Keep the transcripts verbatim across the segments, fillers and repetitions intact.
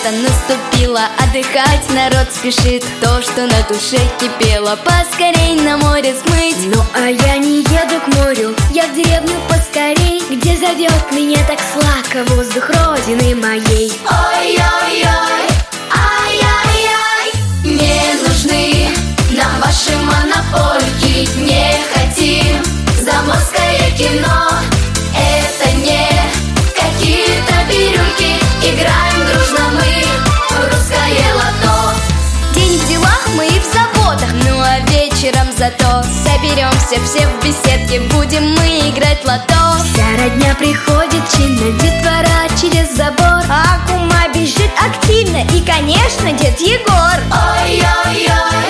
лето наступило, отдыхать народ спешит. То, что на душе кипело, поскорей на море смыть. Ну а я не еду к морю, я в деревню поскорей, где зовет меня так сладко воздух родины моей. Ой-ой-ой, ай-яй-яй, не нужны нам ваши монопольки. Не хотим заморское кино, это не какие-то бирюльки. Играем дружно мы в русское лото. День в делах, мы и в заботах, ну а вечером зато соберемся все в беседке, будем мы играть в лото. Вся родня приходит чинно, детвора через забор, а кума бежит активно, и, конечно, дед Егор. Ой-ой-ой,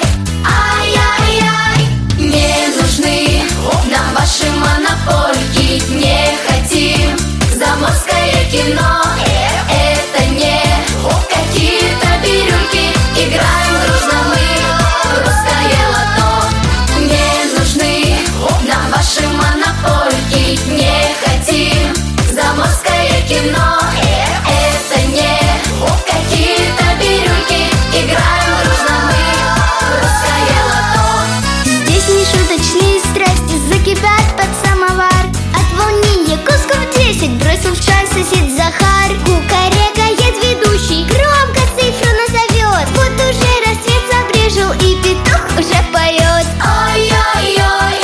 ай-яй-яй, не нужны нам ваши монопольки. Не хотим заморское кино, это не какие-то бирюльки. Играем дружно мы в русское лото. Не нужны нам ваши монопольки. Не хотим заморское кино, это не какие-то бирюльки. Играем дружно мы в русское лото. Здесь нешуточные страсти закипят под самовар. От волнения кусков десять бросил в чай сосед Захар. Кукарекает ведущий, громко цифру назовет. Вот уже рассвет забрежил, и петух уже поет. Ой-ой-ой,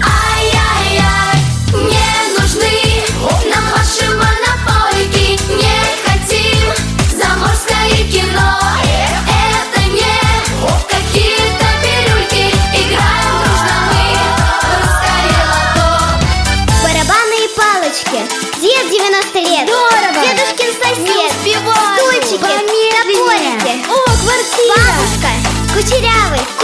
ай-яй-яй, не нужны нам ваши монопольки. Не хотим заморское кино, это не какие-то бирюльки. Играем дружно мы в русское лото. Барабаны и палочки, дед девяносто лет. Здорово! Дедушкин сосед. Не успеваю. Стульчики, Помедленнее. топорики. О, квартира! Бабушка, кучерявый,